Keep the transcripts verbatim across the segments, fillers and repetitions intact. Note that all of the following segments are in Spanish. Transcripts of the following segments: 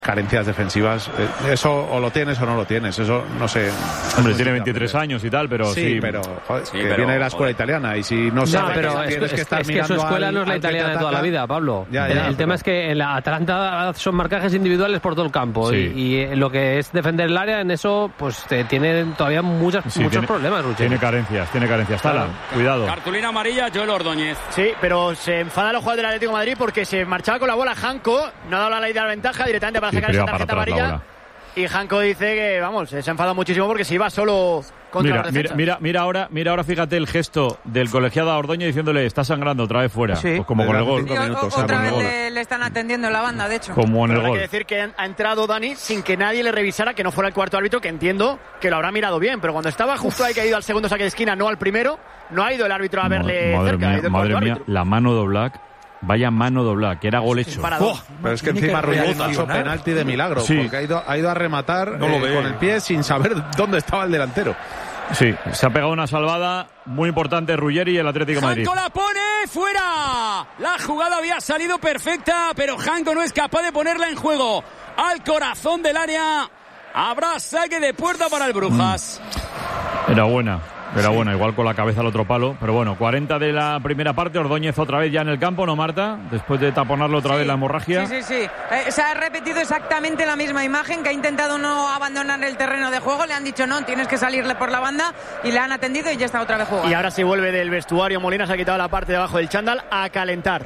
carencias defensivas, eso o lo tienes o no lo tienes, eso no sé. Hombre, tiene veintitrés años y tal, pero sí. Sí, pero joder, sí, que pero, viene de la escuela joder. italiana y si no sabes, No, pero tienes es, que estar es, es mirando que su escuela al, no es la al que italiana te de toda la ataca. vida, Pablo. Ya, el ya, el pero... tema es que en la Atalanta son marcajes individuales por todo el campo Sí. y, y lo que es defender el área, en eso pues te, tiene todavía muchas, Sí, muchos tiene, problemas, Ruggeri. Tiene carencias, tiene carencias. Tala, cuidado. Cartulina amarilla, Joel Ordóñez. Sí, pero se enfada los jugadores del Atlético de Madrid porque se marchaba con la bola Janko, no ha dado la ley de la ventaja directamente para Sí, sacar pero esa iba para tarjeta atrás la amarilla. bola. Y Janko dice que, vamos, se ha enfadado muchísimo porque se iba solo contra Mira, los mira, defensas. mira, mira ahora, mira ahora, fíjate el gesto del colegiado a Ordóñez diciéndole está sangrando otra vez fuera. Sí. Pues como con el gol. Cinco minutos, otra como vez el gol. le, le están atendiendo en la banda, de hecho. Como en el Pero hay gol. que decir que ha entrado Dani sin que nadie le revisara, que no fuera el cuarto árbitro, que entiendo que lo habrá mirado bien, pero cuando estaba justo ahí que ha ido al segundo saque de esquina, no al primero, no ha ido el árbitro a verle Madre cerca, ha mía, ido el madre cuarto mía, árbitro. la mano de Oblak. Vaya mano de Oblak, que era gol hecho. Paradón. Pero es que Tiene encima que Ruggeri no ha hecho reaccionar. penalti de milagro, Sí. porque ha ido, ha ido a rematar No lo eh, ve. con el pie sin saber dónde estaba el delantero. Sí, se ha pegado una salvada muy importante Ruggeri y el Atlético de Madrid. Janko la pone fuera. La jugada había salido perfecta, pero Janko no es capaz de ponerla en juego. Al corazón del área. Habrá saque de puerta para el Brujas. Era buena, era buena, igual con la cabeza al otro palo. Pero bueno, cuarenta de la primera parte, Ordóñez otra vez ya en el campo, ¿no, Marta? Después de taponarlo otra Sí, vez la hemorragia. Sí, sí, sí. Eh, se ha repetido exactamente la misma imagen, que ha intentado no abandonar el terreno de juego. Le han dicho no, tienes que salirle por la banda y le han atendido y ya está otra vez jugando. Y ahora sí vuelve del vestuario. Molina se ha quitado la parte de abajo del chándal a calentar.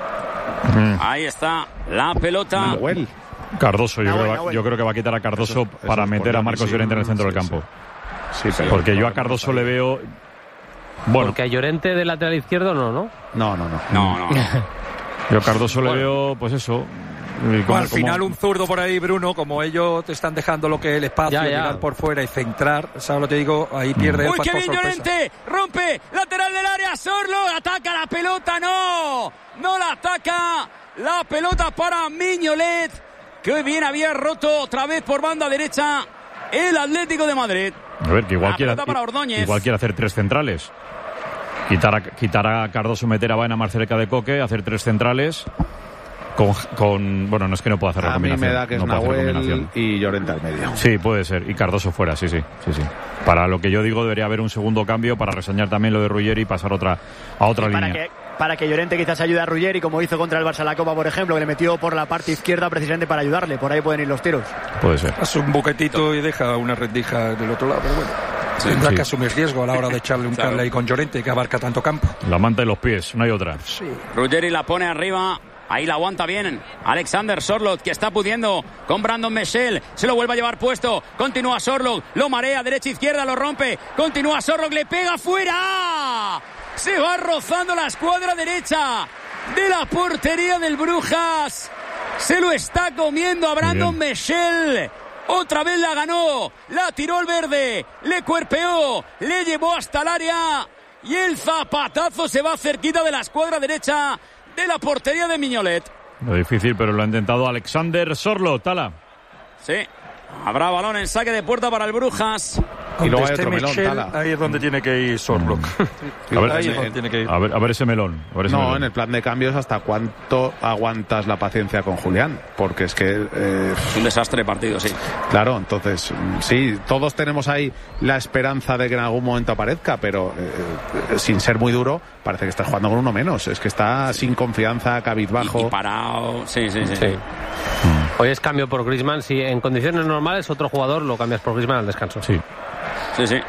Mm. Ahí está la pelota. Nahuel. Cardoso, yo, Nahuel, creo, Nahuel. yo creo que va a quitar a Cardoso Eso- eso para es meter a por Marcos sí, Llorente en el centro sí, del campo. Sí, pero Porque yo a Cardoso le veo... Bueno, Porque a Llorente del lateral izquierdo no, ¿no? No, no, no. No, no. yo a Cardoso le veo, pues eso... eh, como- Al como- final un zurdo por ahí, Bruno, como ellos te están dejando lo que es el espacio, Ya, ya. mirar por fuera y centrar, ¿sabes lo que te digo? Ahí pierde el Uy, qué factor bien sorpresa. Llorente. Rompe. Lateral del área. Sorlo. Ataca la pelota. No. No la ataca. La pelota para Mignolet. Que bien había roto otra vez por banda derecha el Atlético de Madrid. A ver, que igual La quiere, pelota para Ordóñez. igual quiere hacer tres centrales. Quitar a, quitar a Cardoso, meter a Baena más cerca de Coque, hacer tres centrales. Con, con bueno, no es que no pueda hacer la A mí combinación. me da que es no puede hacer Nahuel combinación. y Llorente al medio. Sí, puede ser. Y Cardoso fuera, sí, sí, sí, sí. Para lo que yo digo, debería haber un segundo cambio para reseñar también lo de Ruggeri y pasar otra, a otra Y para línea. que, para que Llorente quizás ayude a Ruggeri, como hizo contra el Barça en la Copa, por ejemplo, que le metió por la parte izquierda precisamente para ayudarle. Por ahí pueden ir los tiros. Puede ser. Hace un buquetito y deja una rendija del otro lado, pero bueno. Tendrá sí. que asumir riesgo a la hora de echarle un Claro. cable ahí con Llorente, que abarca tanto campo. La manta de los pies, no hay otra. Sí. Ruggeri la pone arriba. Ahí la aguanta bien Alexander Sorloth, que está pudiendo con Brandon Michel. Se lo vuelve a llevar puesto. Continúa Sorloth. Lo marea derecha-izquierda, lo rompe. Continúa Sorloth, le pega fuera. Se va rozando la escuadra derecha de la portería del Brujas. Se lo está comiendo a Brandon Bien. Michel. Otra vez la ganó. La tiró al verde. Le cuerpeó. Le llevó hasta el área. Y el zapatazo se va cerquita de la escuadra derecha de la portería de Mignolet. Lo difícil, pero lo ha intentado Alexander Sorloth, Tala. Sí. Habrá balón en saque de puerta para el Brujas. Y luego hay Donde esté otro melón, Michel, Tala. ahí es donde tiene que ir Sorloth. A ver, Ahí sí, es donde tiene que ir. A ver, a ver ese melón. A ver ese No, melón. en el plan de cambios, ¿hasta cuánto aguantas la paciencia con Julián? Porque es que, eh, Un desastre de partido, sí. claro, entonces, mm, sí, todos tenemos ahí la esperanza de que en algún momento aparezca, pero eh, eh, sin ser muy duro, parece que está jugando con uno menos. Es que está sin confianza, cabizbajo. Y, y parado. Sí, sí, sí. Sí. Hoy es cambio por Griezmann. Si en condiciones normales otro jugador lo cambias por Griezmann al descanso. Sí. Sí, sí.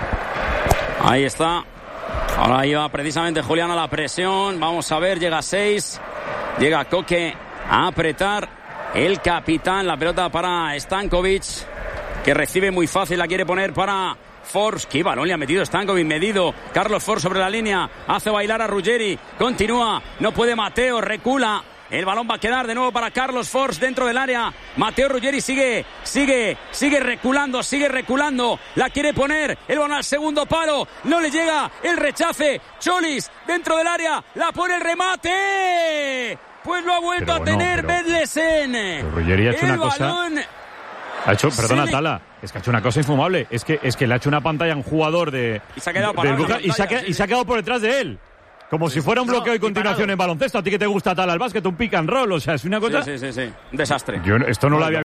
Ahí está. Ahora iba precisamente Julián a la presión. Vamos a ver, llega a seis. Llega Coque a apretar. El capitán, la pelota para Stankovic, que recibe muy fácil, la quiere poner para Forss. Qué balón le ha metido Stankovic, medido. Carlos Forss sobre la línea, hace bailar a Ruggeri. Continúa, no puede Mateo, recula. El balón va a quedar de nuevo para Carlos Forss dentro del área. Mateo Ruggeri sigue, sigue, sigue reculando, sigue reculando. La quiere poner, el balón al segundo palo. No le llega el rechace. Cholis dentro del área, la pone el remate. Pues lo ha vuelto Pero a bueno, tener pero- Bedlesen. pero Ruggeri ha hecho el una cosa- balón... Ha hecho, perdona, Se le- Tala, es que ha hecho una cosa infumable. Es que, es que le ha hecho una pantalla a un jugador de. Y se ha quedado del parado en la Brujas y, se ha pantalla, quedado, sí, y se ha quedado por detrás de él. Como si fuera un No, bloqueo y y continuación parado. en baloncesto. A ti que te gusta tal al básquet, un pick and roll. O sea, es una cosa... Sí, sí, sí, sí. Un desastre. Yo esto no lo había